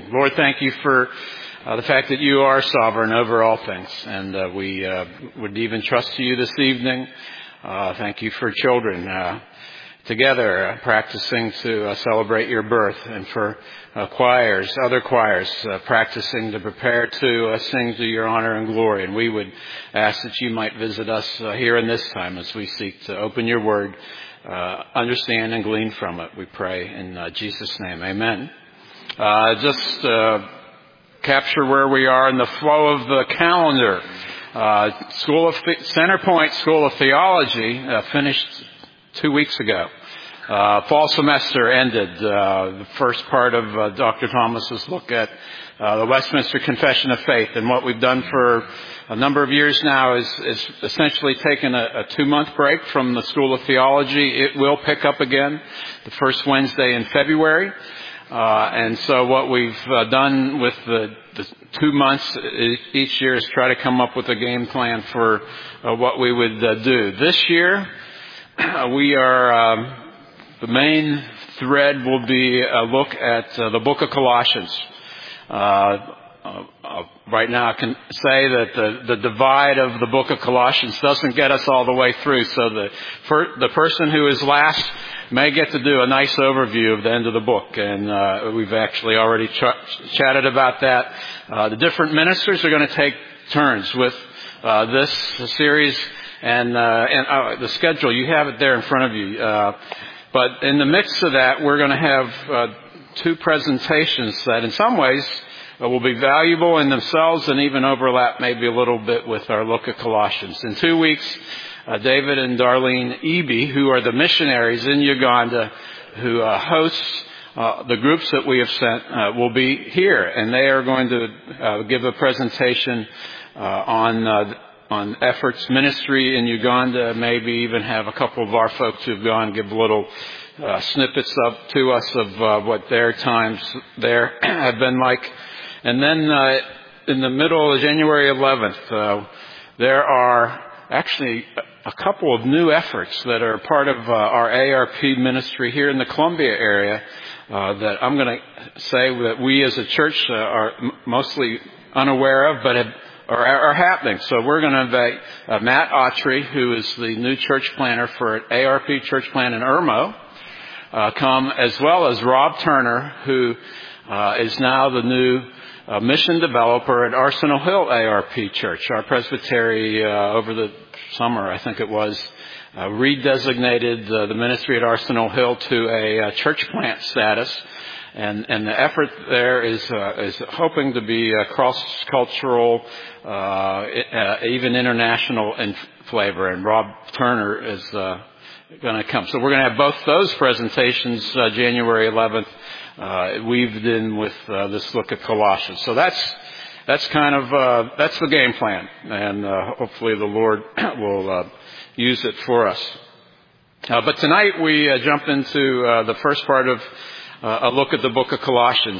Lord, thank you for the fact that you are sovereign over all things. And we would even trust you this evening. Thank you for children together practicing to celebrate your birth, and for choirs, other choirs, practicing to prepare to sing to your honor and glory. And we would ask that you might visit us here in this time as we seek to open your word, understand and glean from it. We pray in Jesus' name. Amen. Just capture where we are in the flow of the calendar. Centerpoint School of Theology finished 2 weeks ago. Fall semester ended. The first part of Dr. Thomas's look at the Westminster Confession of Faith, and what we've done for a number of years now is essentially taken a 2-month break from the School of Theology. It will pick up again the first Wednesday in February. And so what we've done with the 2 months each year is try to come up with a game plan for what we would do. This year, we are, the main thread will be a look at the book of Colossians. Right now I can say that the divide of the book of Colossians doesn't get us all the way through. So the person who is last may get to do a nice overview of the end of the book. And we've actually already chatted about that. The different ministers are going to take turns with this series. And the schedule, you have it there in front of you. But in the midst of that, we're going to have 2 presentations that in some ways will be valuable in themselves and even overlap maybe a little bit with our look at Colossians. In 2 weeks, David and Darlene Eby, who are the missionaries in Uganda who hosts the groups that we have sent, will be here. And they are going to give a presentation on efforts, ministry in Uganda, maybe even have a couple of our folks who've gone give little snippets up to us of what their times there have been like. And then in the middle of January 11th, there are actually a couple of new efforts that are part of our ARP ministry here in the Columbia area that I'm going to say that we as a church are mostly unaware of, but are happening. So we're going to invite Matt Autry, who is the new church planner for ARP Church Plant in Irmo, come, as well as Rob Turner, who is now the new mission developer at Arsenal Hill ARP Church. Our presbytery over the summer, I think it was, redesignated the ministry at Arsenal Hill to a church plant status. And the effort there is hoping to be cross-cultural, even international in flavor. And Rob Turner is going to come. So we're going to have both those presentations January 11th weaved in with this look at Colossians. So that's kind of that's the game plan, and hopefully the Lord will use it for us. But tonight we jump into the first part of a look at the book of Colossians,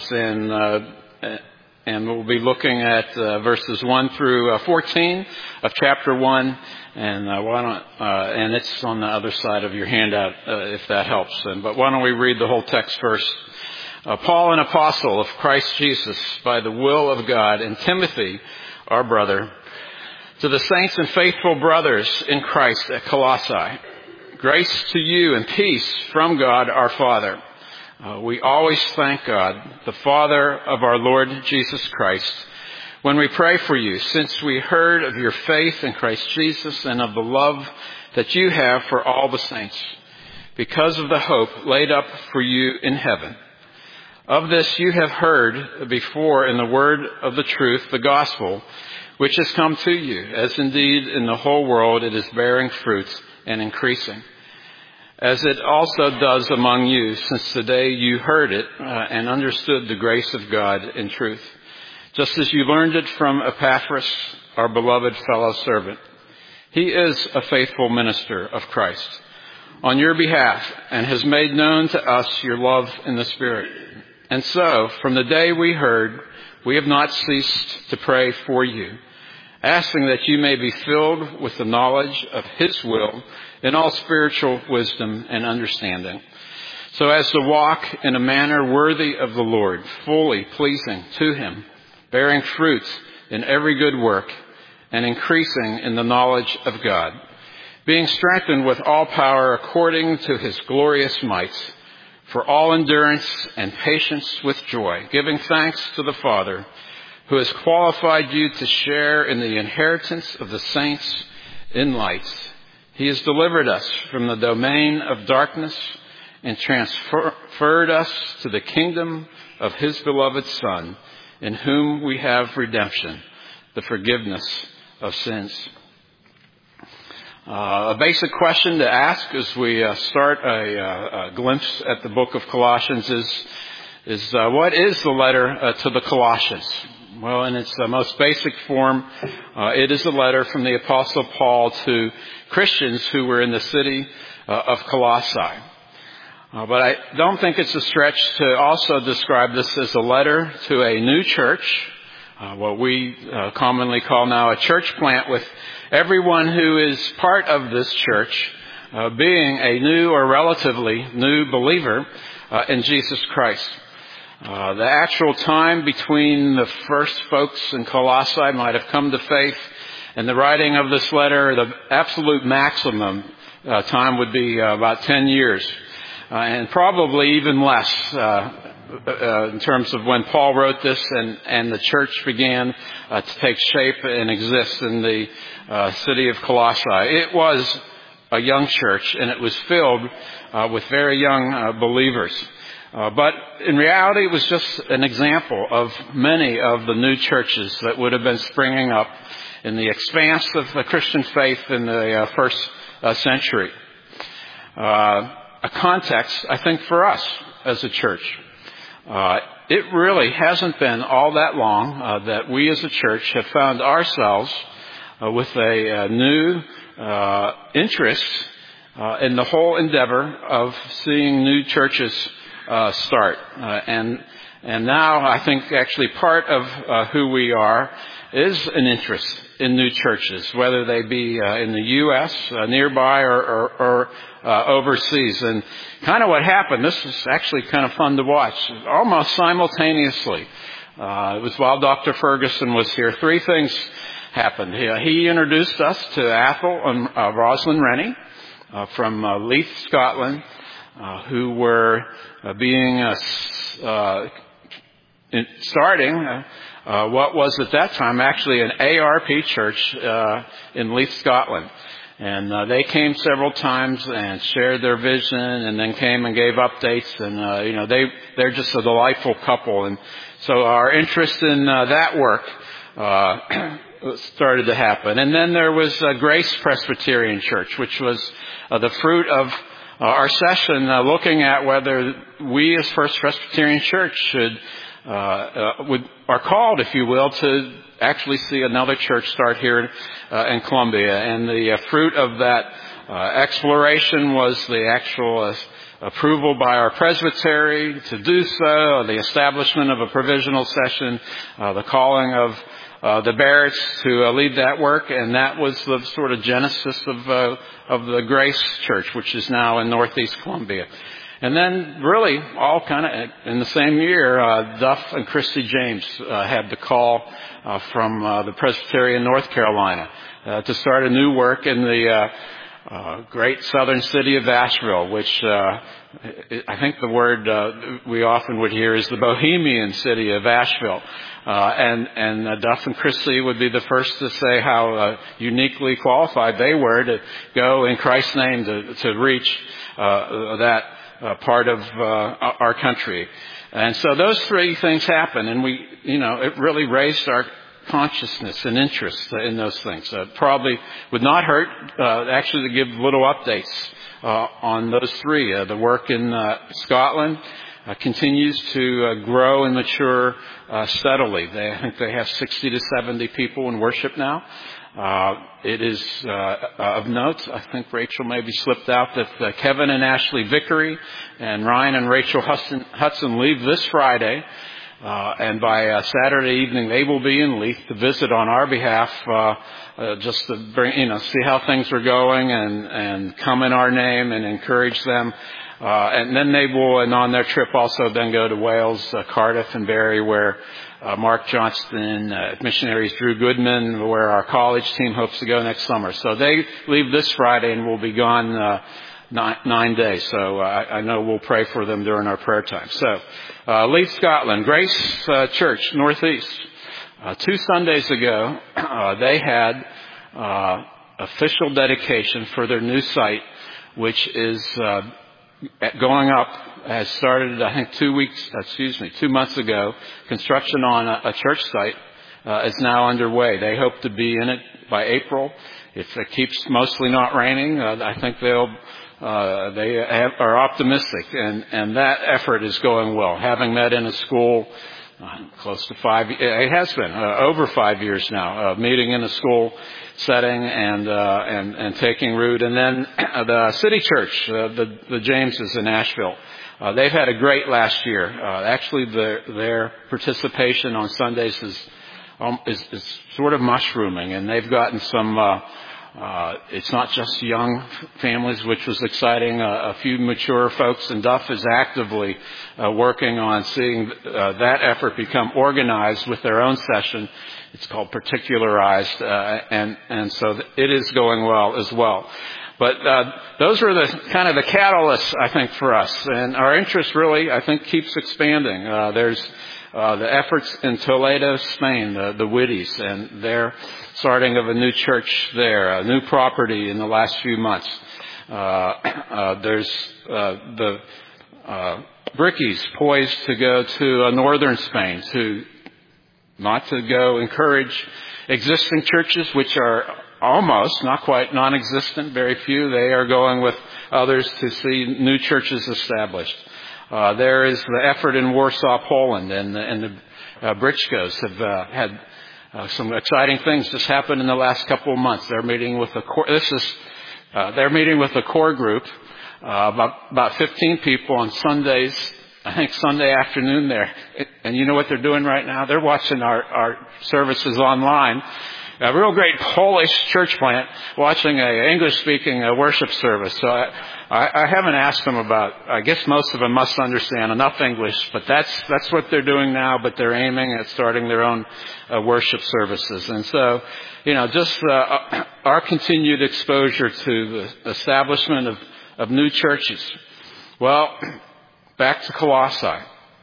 and we'll be looking at verses 1 through 14 of chapter 1, and and it's on the other side of your handout if that helps. But why don't we read the whole text first? Paul, an apostle of Christ Jesus, by the will of God, and Timothy, our brother, to the saints and faithful brothers in Christ at Colossae, grace to you and peace from God our Father. We always thank God, the Father of our Lord Jesus Christ, when we pray for you, since we heard of your faith in Christ Jesus and of the love that you have for all the saints, because of the hope laid up for you in heaven. Of this you have heard before in the word of the truth, the gospel, which has come to you, as indeed in the whole world it is bearing fruit and increasing, as it also does among you, since the day you heard it and understood the grace of God in truth, just as you learned it from Epaphras, our beloved fellow servant. He is a faithful minister of Christ on your behalf, and has made known to us your love in the Spirit. And so, from the day we heard, we have not ceased to pray for you, asking that you may be filled with the knowledge of His will in all spiritual wisdom and understanding, so as to walk in a manner worthy of the Lord, fully pleasing to Him, bearing fruit in every good work, and increasing in the knowledge of God, being strengthened with all power according to His glorious might, for all endurance and patience with joy, giving thanks to the Father, who has qualified you to share in the inheritance of the saints in light. He has delivered us from the domain of darkness and transferred us to the kingdom of His beloved Son, in whom we have redemption, the forgiveness of sins. A basic question to ask as we start a glimpse at the book of Colossians is what is the letter to the Colossians? Well, in its most basic form, it is a letter from the Apostle Paul to Christians who were in the city of Colossae. But I don't think it's a stretch to also describe this as a letter to a new church, what we commonly call now a church plant, with everyone who is part of this church being a new or relatively new believer in Jesus Christ. The actual time between the first folks in Colossae might have come to faith and the writing of this letter, the absolute maximum time would be about 10 years. And probably even less in terms of when Paul wrote this and the church began to take shape and exist in the city of Colossae. It was a young church, and it was filled with very young believers. But in reality, it was just an example of many of the new churches that would have been springing up in the expanse of the Christian faith in the first century. A context, I think, for us as a church. It really hasn't been all that long that we as a church have found ourselves with a new interest in the whole endeavor of seeing new churches start. And now I think actually part of who we are is an interest in new churches, whether they be in the U.S., nearby, or overseas. And kind of what happened, this is actually kind of fun to watch, almost simultaneously. It was while Dr. Ferguson was here. Three things happened. He introduced us to Athol and Rosalind Rennie from Leith, Scotland, who were starting what was at that time actually an ARP church in Leith, Scotland. And they came several times and shared their vision, and then came and gave updates. And they're just a delightful couple. And so our interest in that work started to happen. And then there was Grace Presbyterian Church, which was the fruit of our session looking at whether we as First Presbyterian Church are called, if you will, to actually see another church start here in Columbia. And the fruit of that exploration was the actual approval by our presbytery to do so, the establishment of a provisional session, the calling of the Barretts to lead that work, and that was the sort of genesis of the Grace Church, which is now in Northeast Columbia. And then really all kind of in the same year, Duff and Christy James had the call from the Presbyterian North Carolina to start a new work in the great southern city of Asheville, which I think the word we often would hear is the Bohemian city of Asheville. And Duff and Christy would be the first to say how uniquely qualified they were to go in Christ's name to reach that part of our country. And so those three things happened, and it really raised our consciousness and interest in those things. Probably would not hurt actually to give little updates on those three. The work in Scotland continues to grow and mature steadily. I think they have 60 to 70 people in worship now. It is of note, I think Rachel maybe slipped out, that Kevin and Ashley Vickery and Ryan and Rachel Hudson leave this Friday. And by Saturday evening, they will be in Leith to visit on our behalf, just to bring, see how things are going and come in our name and encourage them And then they will, and on their trip also then go to Wales, Cardiff and Barry, where Mark Johnston, missionaries Drew Goodman, where our college team hopes to go next summer. So they leave this Friday and will be gone 9 days. So I know we'll pray for them during our prayer time. So Leith, Scotland, Grace Church, Northeast. 2 Sundays ago, they had official dedication for their new site, which is going up, has started, I think, 2 months ago. Construction on a church site is now underway. They hope to be in it by April. If it keeps mostly not raining, I think they are optimistic, and that effort is going well. Having met in a school close to 5, it has been over 5 years now, meeting in a school setting and taking root. And then the City Church, the Jameses in Nashville, they've had a great last year. Actually, their participation on Sundays is sort of mushrooming, and they've gotten some. It's not just young families, which was exciting. A few mature folks, and Duff is actively working on seeing that effort become organized with their own session. It's called Particularized, and so it is going well as well. But those are the kind of the catalysts, I think, for us, and our interest really, I think, keeps expanding. There's the efforts in Toledo, Spain, the Whitties, and their starting of a new church there, a new property in the last few months. There's the Brickies poised to go to northern Spain not to go encourage existing churches, which are almost, not quite, non-existent, very few. They are going with others to see new churches established. There is the effort in Warsaw, Poland, and the Britschkos have had some exciting things just happened in the last couple of months. They're meeting with they're meeting with a core group, about 15 people on Sundays. I think Sunday afternoon there. And you know what they're doing right now? They're watching our services online. A real great Polish church plant watching a English-speaking worship service. So I haven't asked them about, I guess most of them must understand enough English, but that's what they're doing now, but they're aiming at starting their own worship services. And so, just our continued exposure to the establishment of new churches. Well, back to Colossae.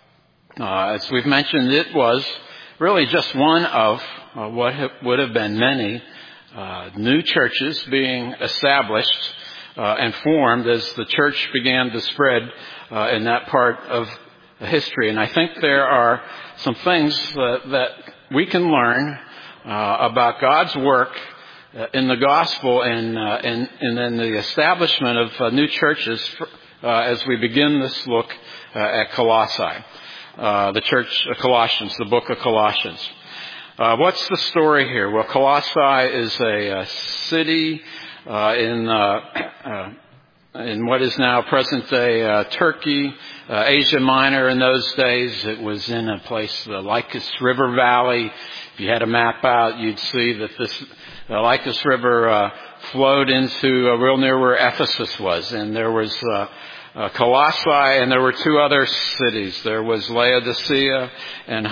As we've mentioned, it was really just one of what would have been many new churches being established and formed as the church began to spread in that part of history. And I think there are some things that we can learn about God's work in the gospel and in the establishment of new churches as we begin this look at Colossae, the church of Colossians, the book of Colossians. What's the story here? Well, Colossae is a city in what is now present-day Turkey, Asia Minor. In those days, it was in a place, the Lycus River Valley. If you had a map out, you'd see that the Lycus River flowed into real near where Ephesus was, and there was Colossae, and there were two other cities. There was Laodicea and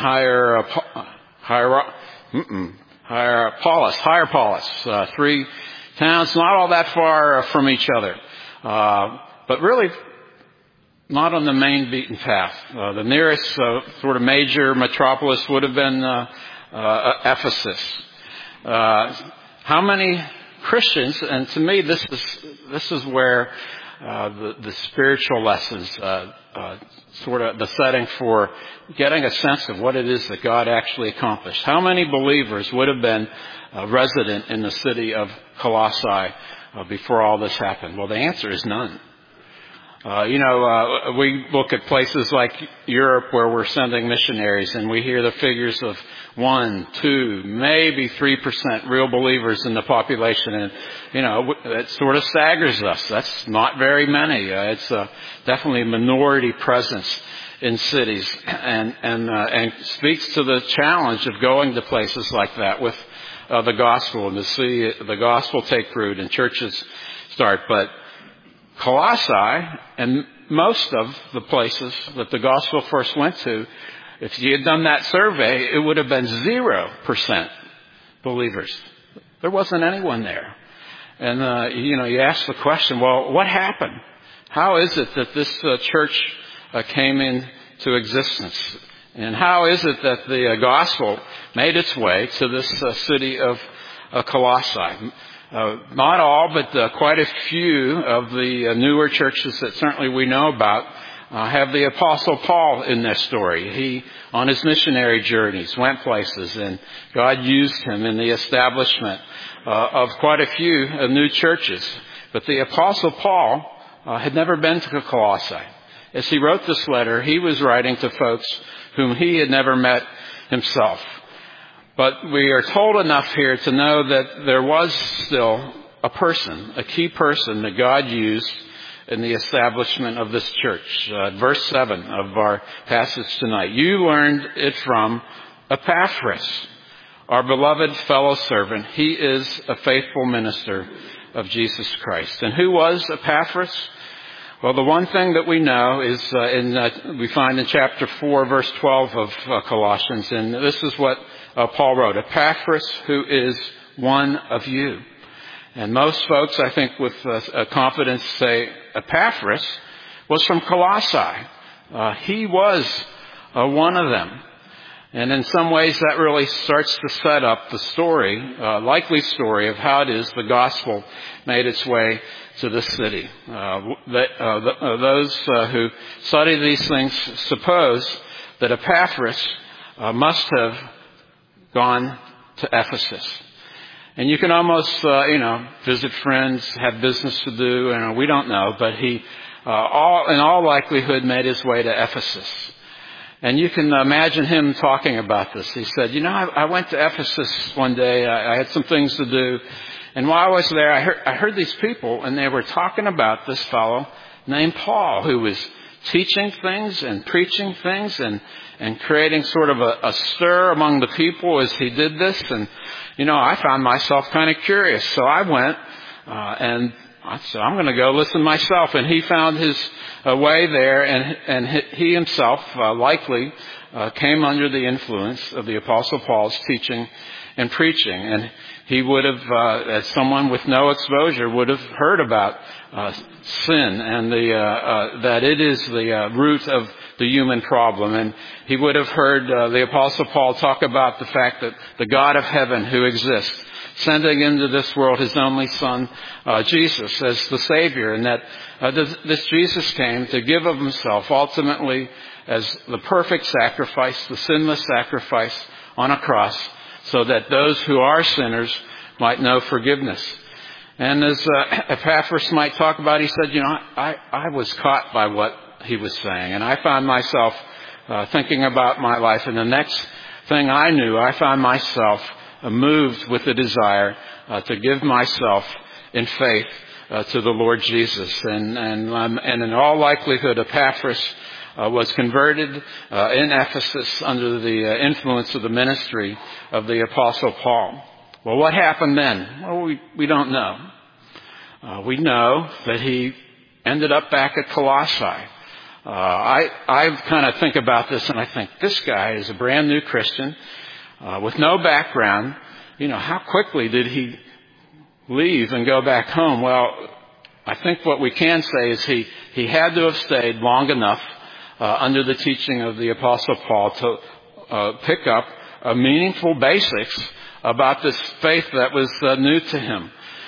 Hierapolis, 3 towns not all that far from each other, but really not on the main beaten path. The nearest sort of major metropolis would have been Ephesus. How many Christians? And to me, this is where the spiritual lessons, sort of the setting for getting a sense of what it is that God actually accomplished. How many believers would have been resident in the city of Colossae before all this happened? Well, the answer is none. We look at places like Europe where we're sending missionaries, and we hear the figures of 1, 2, maybe 3% real believers in the population, and it sort of staggers us. That's not very many. It's definitely a minority presence in cities, and speaks to the challenge of going to places like that with the gospel, and to see the gospel take root and churches start. But Colossae, and most of the places that the gospel first went to, if you had done that survey, it would have been 0% believers. There wasn't anyone there. And, you ask the question, well, what happened? How is it that this church came into existence? And how is it that the gospel made its way to this city of Colossae? Not all, but quite a few of the newer churches that certainly we know about have the Apostle Paul in their story. He, on his missionary journeys, went places, and God used him in the establishment of quite a few new churches. But the Apostle Paul had never been to Colossae. As he wrote this letter, he was writing to folks whom he had never met himself. But we are told enough here to know that there was still a key person that God used in the establishment of this church. Verse 7 of our passage tonight. You learned it from Epaphras, our beloved fellow servant. He is a faithful minister of Jesus Christ. And who was Epaphras? Well, the one thing that we know is we find in chapter 4, verse 12 of Colossians, and this is what Paul wrote. Epaphras, who is one of you. And most folks, I think, with confidence say Epaphras was from Colossae. He was one of them. And in some ways that really starts to set up the story, likely story of how it is the gospel made its way to this city. Those who study these things suppose that Epaphras must have gone to Ephesus. And you can almost, visit friends, have business to do, and we don't know, but he, in all likelihood, made his way to Ephesus. And you can imagine him talking about this. He said, I went to Ephesus one day. I had some things to do. And while I was there, I heard these people, and they were talking about this fellow named Paul, who was teaching things and preaching things and creating sort of a stir among the people as he did this. And, I found myself kind of curious. So I went, and I said, I'm going to go listen myself. And he found his way there, and he himself likely came under the influence of the Apostle Paul's teaching and preaching. And he would have, as someone with no exposure, would have heard about sin and that it is the root of the human problem. And he would have heard the Apostle Paul talk about the fact that the God of heaven who exists, sending into this world his only Son, Jesus, as the Savior, and that this Jesus came to give of himself ultimately as the perfect sacrifice, the sinless sacrifice on a cross, so that those who are sinners might know forgiveness. And as Epaphras might talk about, he said, I was caught by what he was saying, and I found myself thinking about my life, and the next thing I knew, I found myself moved with the desire to give myself in faith to the Lord Jesus. And in all likelihood, Epaphras was converted in Ephesus under the influence of the ministry of the Apostle Paul. Well, what happened then? Well, we don't know. We know that he ended up back at Colossae. I kind of think about this, and I think this guy is a brand new Christian with no background. How quickly did he leave and go back home? Well, I think what we can say is he had to have stayed long enough under the teaching of the Apostle Paul to pick up meaningful basics about this faith that was new to him.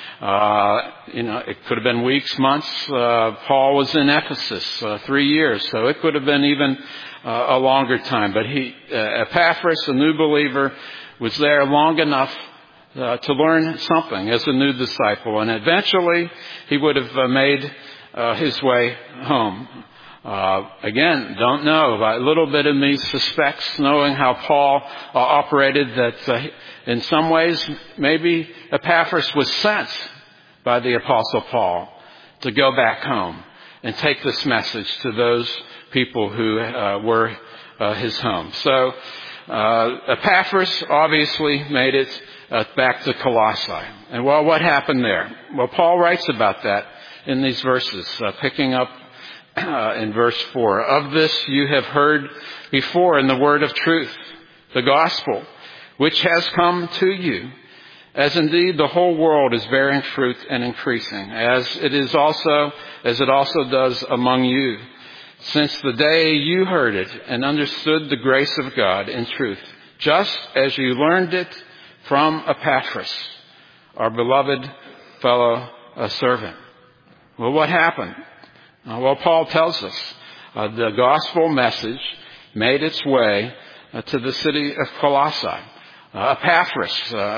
It could have been weeks, months. Paul was in Ephesus 3 years, so it could have been even a longer time. But Epaphras, a new believer, was there long enough to learn something as a new disciple, and eventually he would have made his way home. Again, don't know. A little bit of me suspects, knowing how Paul operated, that in some ways maybe Epaphras was sent by the Apostle Paul to go back home and take this message to those people who were his home. So Epaphras obviously made it back to Colossae. And well, what happened there? Well, Paul writes about that in these verses, picking up in verse 4. Of this you have heard before in the word of truth, the gospel, which has come to you, as indeed the whole world is bearing fruit and increasing, as it also does among you, since the day you heard it and understood the grace of God in truth, just as you learned it from Epaphras, our beloved fellow servant. Well, what happened? Well, Paul tells us the gospel message made its way to the city of Colossae. Epaphras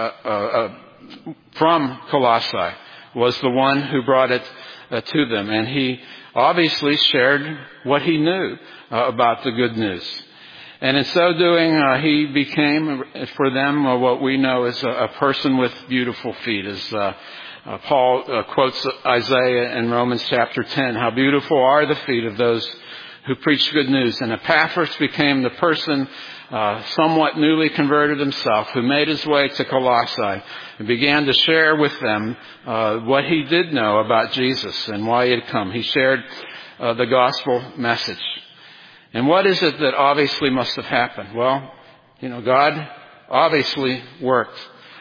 from Colossae was the one who brought it to them, and he obviously shared what he knew about the good news. And in so doing, he became for them what we know as a person with beautiful feet. As Paul quotes Isaiah in Romans chapter 10, how beautiful are the feet of those who preach good news. And Epaphras became the person, somewhat newly converted himself, who made his way to Colossae and began to share with them what he did know about Jesus and why he had come. He shared the gospel message. And what is it that obviously must have happened? Well, God obviously worked.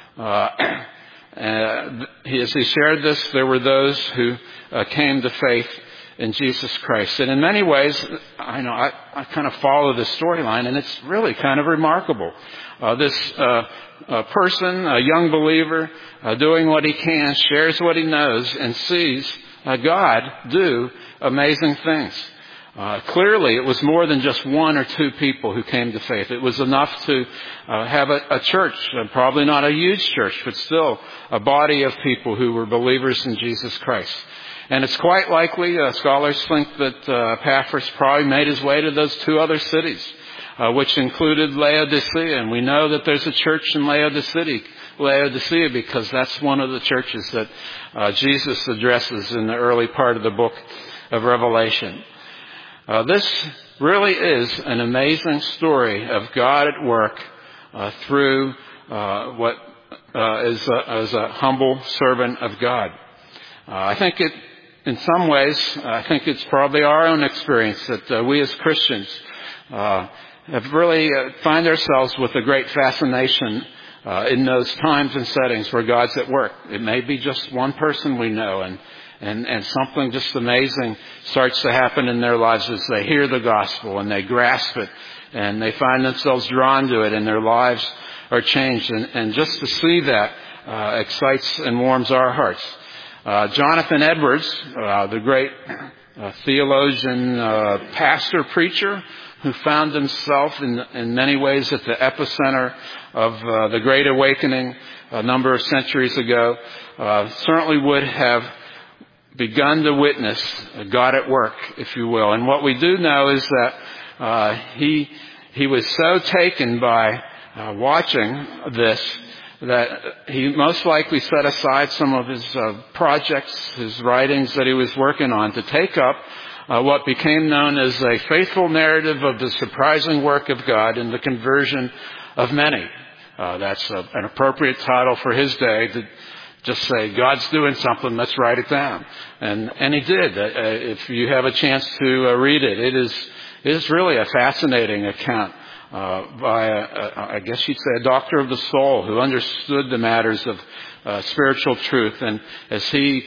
As he shared this, there were those who came to faith in Jesus Christ. And in many ways, I kind of follow this storyline, and it's really kind of remarkable. This person, a young believer, doing what he can, shares what he knows, and sees God do amazing things. Clearly, it was more than just one or two people who came to faith. It was enough to have a church, probably not a huge church, but still a body of people who were believers in Jesus Christ. And it's quite likely, scholars think that Epaphras probably made his way to those two other cities, which included Laodicea. And we know that there's a church in Laodicea, because that's one of the churches that Jesus addresses in the early part of the book of Revelation. This really is an amazing story of God at work through what is a humble servant of God. I think in some ways, it's probably our own experience that we as Christians have really find ourselves with a great fascination in those times and settings where God's at work. It may be just one person we know, and something just amazing starts to happen in their lives as they hear the gospel and they grasp it and they find themselves drawn to it and their lives are changed. And just to see that excites and warms our hearts. Jonathan Edwards, the great theologian, pastor, preacher, who found himself in many ways at the epicenter of the Great Awakening a number of centuries ago, certainly would have begun to witness God at work, if you will. And what we do know is that he was so taken by watching this that he most likely set aside some of his projects, his writings that he was working on, to take up what became known as a faithful narrative of the surprising work of God in the conversion of many. That's an appropriate title for his day, to just say, God's doing something, let's write it down. And he did. If you have a chance to read it, it is really a fascinating account by, I guess you'd say, a doctor of the soul who understood the matters of spiritual truth. And as he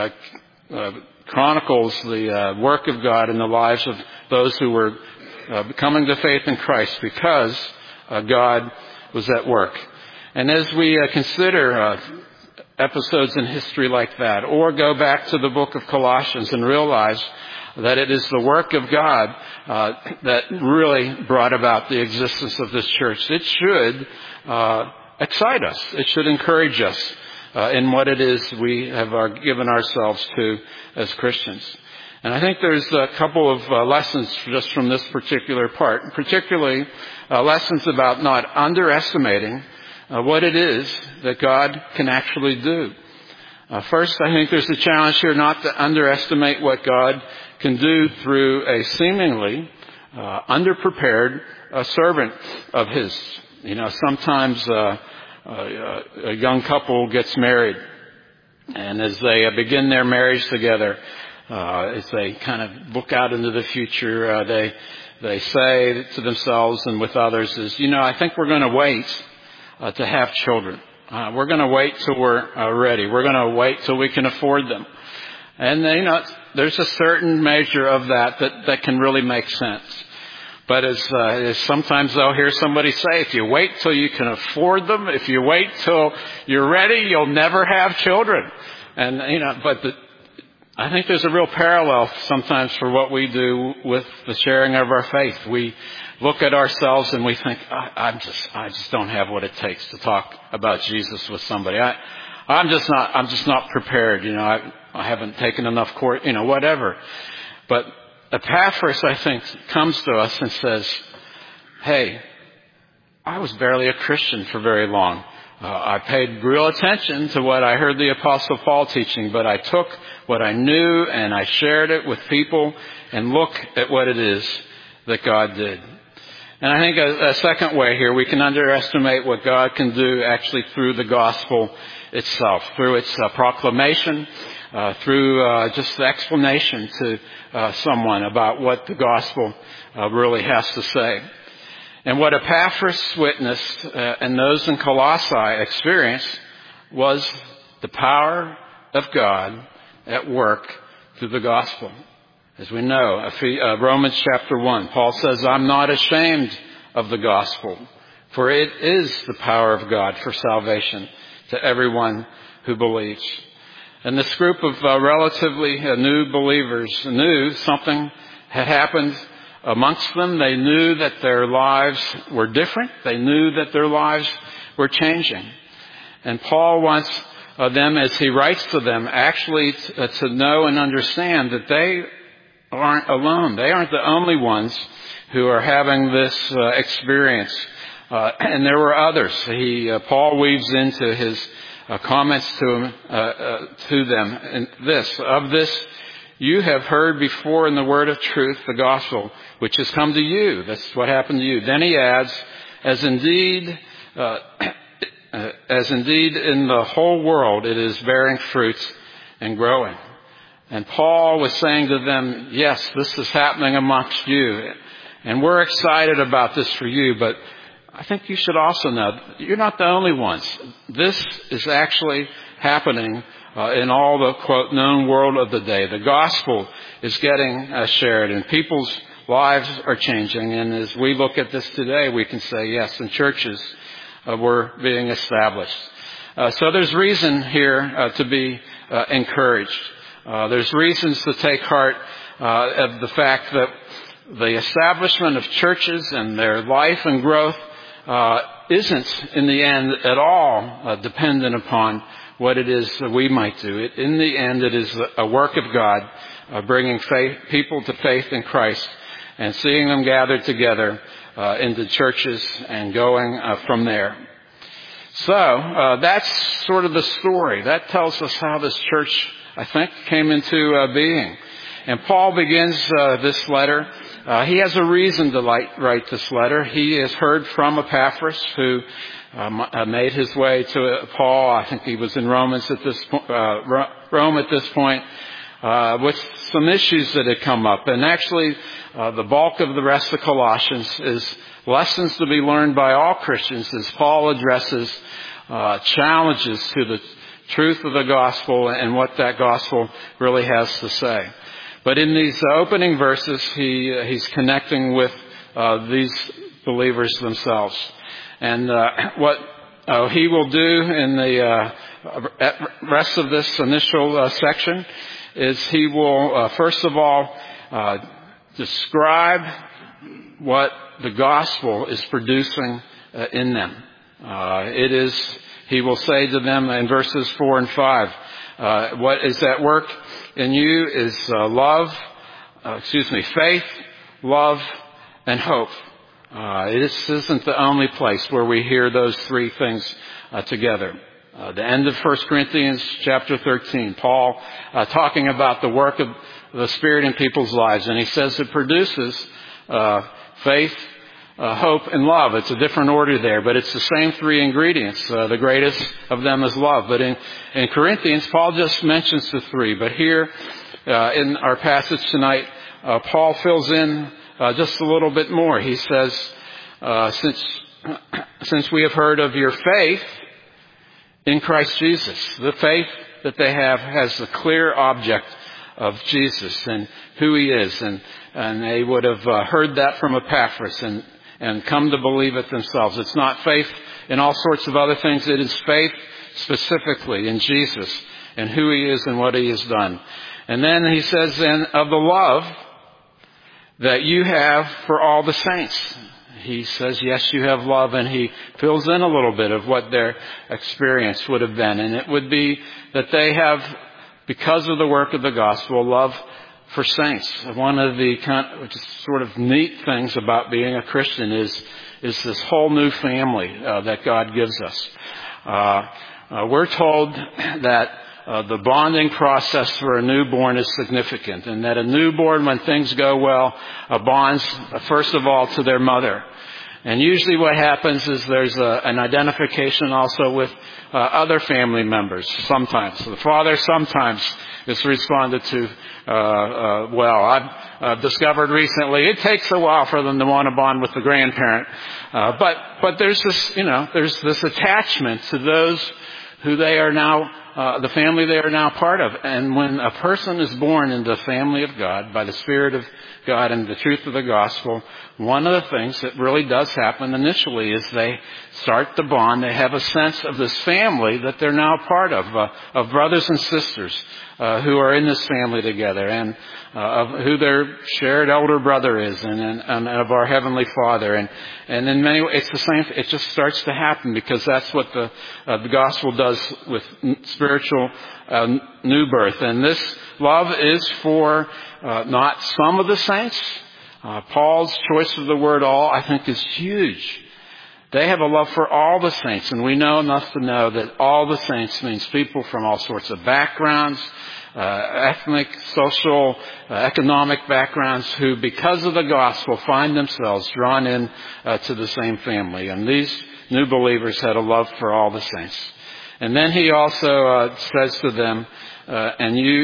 chronicles the work of God in the lives of those who were coming to faith in Christ because God was at work. And as we consider episodes in history like that, or go back to the book of Colossians and realize that it is the work of God that really brought about the existence of this church, it should excite us. It should encourage us in what it is we have given ourselves to as Christians. And I think there's a couple of lessons just from this particular part, particularly lessons about not underestimating what it is that God can actually do. First, I think there's a challenge here not to underestimate what God can do through a seemingly underprepared servant of His. Sometimes a young couple gets married, and as they begin their marriage together, As they kind of look out into the future, they say to themselves and with others is, I think we're going to wait to have children. We're going to wait till we're ready. We're going to wait till we can afford them. And, there's a certain measure of that can really make sense. But as sometimes I'll hear somebody say, if you wait till you can afford them, if you wait till you're ready, you'll never have children. And, I think there's a real parallel sometimes for what we do with the sharing of our faith. We look at ourselves and we think, I just don't have what it takes to talk about Jesus with somebody. I'm just not prepared. I haven't taken enough course, whatever. But Epaphras, I think, comes to us and says, hey, I was barely a Christian for very long. I paid real attention to what I heard the Apostle Paul teaching, but I took what I knew and I shared it with people, and look at what it is that God did. And I think a second way here, we can underestimate what God can do actually through the gospel itself, through its proclamation, through just the explanation to someone about what the gospel really has to say. And what Epaphras witnessed and those in Colossae experienced was the power of God at work through the gospel. As we know, Romans chapter 1, Paul says, I'm not ashamed of the gospel, for it is the power of God for salvation to everyone who believes. And this group of relatively new believers knew something had happened amongst them. They knew that their lives were different. They knew that their lives were changing. And Paul wants them, as he writes to them, actually to know and understand that they aren't alone. They aren't the only ones who are having this experience. And there were others. Paul weaves into his comments to them and this, of this you have heard before in the word of truth, the gospel, which has come to you. That's what happened to you. Then he adds, as indeed in the whole world it is bearing fruits and growing. And Paul was saying to them, yes, this is happening amongst you. And we're excited about this for you, but I think you should also know you're not the only ones. This is actually happening in all the, quote, known world of the day. The gospel is getting shared and people's lives are changing. And as we look at this today, we can say, yes, and churches were being established. So there's reason here to be encouraged. There's reasons to take heart of the fact that the establishment of churches and their life and growth isn't in the end at all dependent upon what it is that we might do. In the end, it is a work of God bringing people to faith in Christ and seeing them gathered together into churches and going from there. So that's sort of the story. That tells us how this church, I think, came into being. And Paul begins this letter. He has a reason to write this letter. He has heard from Epaphras, who made his way to Paul. I think he was in Rome at this point, with some issues that had come up. And actually, the bulk of the rest of Colossians is lessons to be learned by all Christians as Paul addresses challenges to the truth of the gospel and what that gospel really has to say. But in these opening verses, he's connecting with these believers themselves. And what he will do in the rest of this initial section is he will, first of all, describe what the gospel is producing in them. He will say to them in verses 4 and 5, what is at work in you is faith, love, and hope. This isn't the only place where we hear those three things together. The end of 1 Corinthians chapter 13, Paul talking about the work of the Spirit in people's lives. And he says it produces faith, hope, and love. It's a different order there, but it's the same three ingredients. The greatest of them is love. But in Corinthians, Paul just mentions the three. But here in our passage tonight, Paul fills in just a little bit more. He says, since we have heard of your faith in Christ Jesus, the faith that they have has the clear object of Jesus and who he is. And they would have heard that from Epaphras and come to believe it themselves. It's not faith in all sorts of other things. It is faith specifically in Jesus and who he is and what he has done. And then he says, then, of the love that you have for all the saints. He says, yes, you have love, and he fills in a little bit of what their experience would have been. And it would be that they have, because of the work of the gospel, love for saints. One of the sort of neat things about being a Christian is this whole new family that God gives us. We're told that the bonding process for a newborn is significant, and that a newborn, when things go well, bonds first of all to their mother. And usually what happens is there's an identification also with other family members sometimes. The father sometimes is responded to well. I've discovered recently it takes a while for them to want to bond with the grandparent. But there's this attachment to those who they are now, the family they are now part of. And when a person is born into the family of God by the Spirit of God and the truth of the gospel, one of the things that really does happen initially is they start to bond. They have a sense of this family that they're now part of brothers and sisters who are in this family together, and of who their shared elder brother is, and of our Heavenly Father. And in many ways, it's the same. It just starts to happen because that's what the gospel does with spiritual new birth. And this love is for not some of the saints. Paul's choice of the word all, I think, is huge. They have a love for all the saints, and we know enough to know that all the saints means people from all sorts of backgrounds, ethnic, social, economic backgrounds, who, because of the gospel, find themselves drawn in to the same family. And these new believers had a love for all the saints. And then he also says to them, and you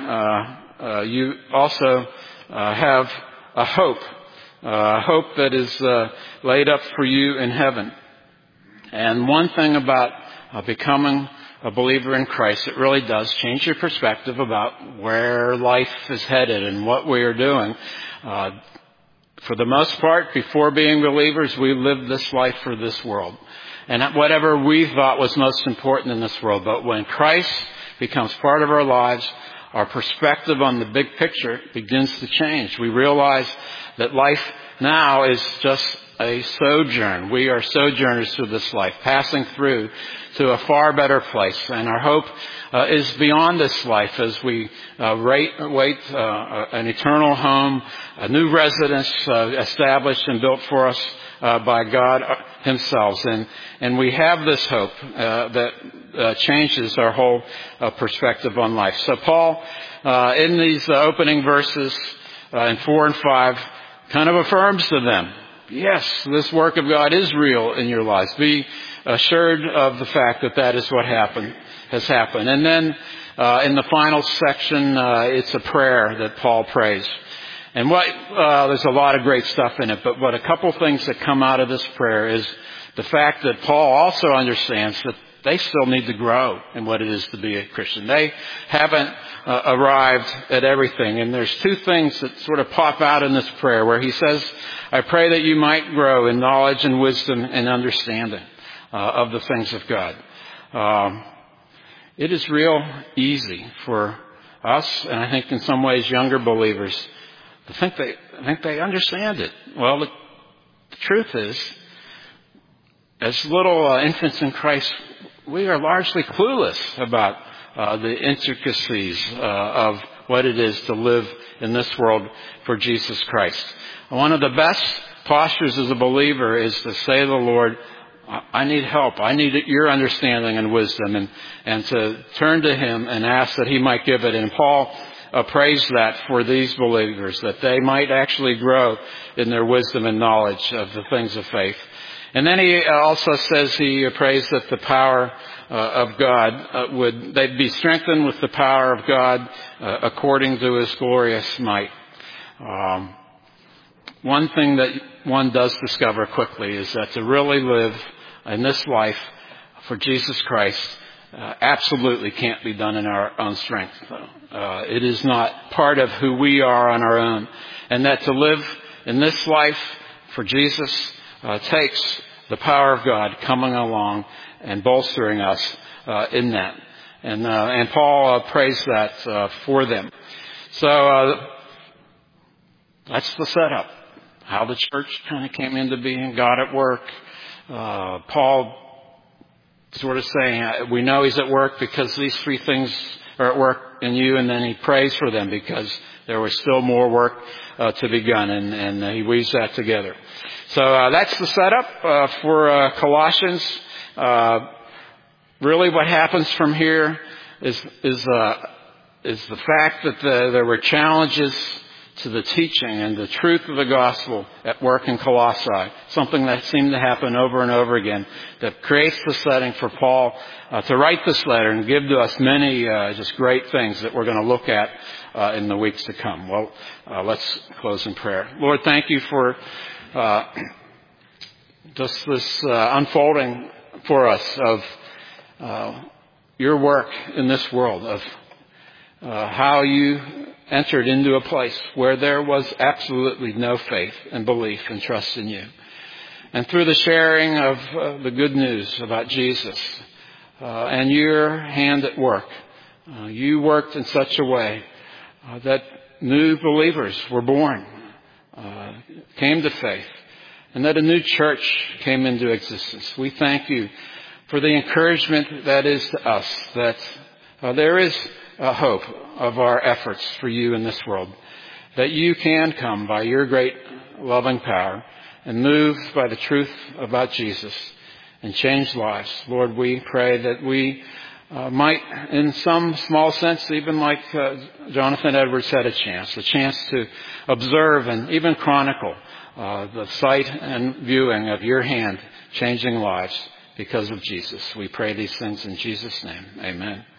also have a hope that is laid up for you in heaven. And one thing about becoming a believer in Christ, it really does change your perspective about where life is headed and what we are doing. For the most part, before being believers, we lived this life for this world, and whatever we thought was most important in this world. But when Christ becomes part of our lives, our perspective on the big picture begins to change. We realize that life now is just a sojourn. We are sojourners through this life, passing through to a far better place. And our hope is beyond this life as we wait an eternal home, a new residence established and built for us by God himself. And we have this hope that changes our whole perspective on life. So Paul, in these opening verses in 4 and 5, kind of affirms to them, yes, this work of God is real in your lives. Be assured of the fact that is what has happened. And then in the final section, it's a prayer that Paul prays. And there's a lot of great stuff in it, but a couple things that come out of this prayer is the fact that Paul also understands that they still need to grow in what it is to be a Christian. They haven't arrived at everything. And there's two things that sort of pop out in this prayer where he says, I pray that you might grow in knowledge and wisdom and understanding of the things of God. It is real easy for us, and I think in some ways younger believers, to think they understand it. Well, the truth is, as little infants in Christ, we are largely clueless about the intricacies of what it is to live in this world for Jesus Christ. One of the best postures as a believer is to say to the Lord, I need help. I need your understanding and wisdom, and to turn to him and ask that he might give it. And Paul prays that for these believers, that they might actually grow in their wisdom and knowledge of the things of faith. And then he also says he prays that the power of God they'd be strengthened with the power of God according to his glorious might. One thing that one does discover quickly is that to really live in this life for Jesus Christ absolutely can't be done in our own strength. It is not part of who we are on our own. And that to live in this life for Jesus takes the power of God coming along and bolstering us in that. And Paul prays that for them. So that's the setup. How the church kind of came into being, God at work. Paul sort of saying, we know he's at work because these three things are at work in you, and then he prays for them because there was still more work to be done, and he weaves that together. So that's the setup for Colossians. Really what happens from here is the fact that there were challenges to the teaching and the truth of the gospel at work in Colossae, something that seemed to happen over and over again, that creates the setting for Paul to write this letter and give to us many just great things that we're going to look at in the weeks to come. Well, let's close in prayer. Lord, thank you for just this unfolding for us of your work in this world, of how you entered into a place where there was absolutely no faith and belief and trust in you. And through the sharing of the good news about Jesus and your hand at work, you worked in such a way that new believers were born, came to faith, and that a new church came into existence. We thank you for the encouragement that is to us, that there is a hope of our efforts for you in this world, that you can come by your great loving power and move by the truth about Jesus and change lives. Lord, we pray that we might, in some small sense, even like Jonathan Edwards had a chance to observe and even chronicle the sight and viewing of your hand changing lives because of Jesus. We pray these things in Jesus' name. Amen.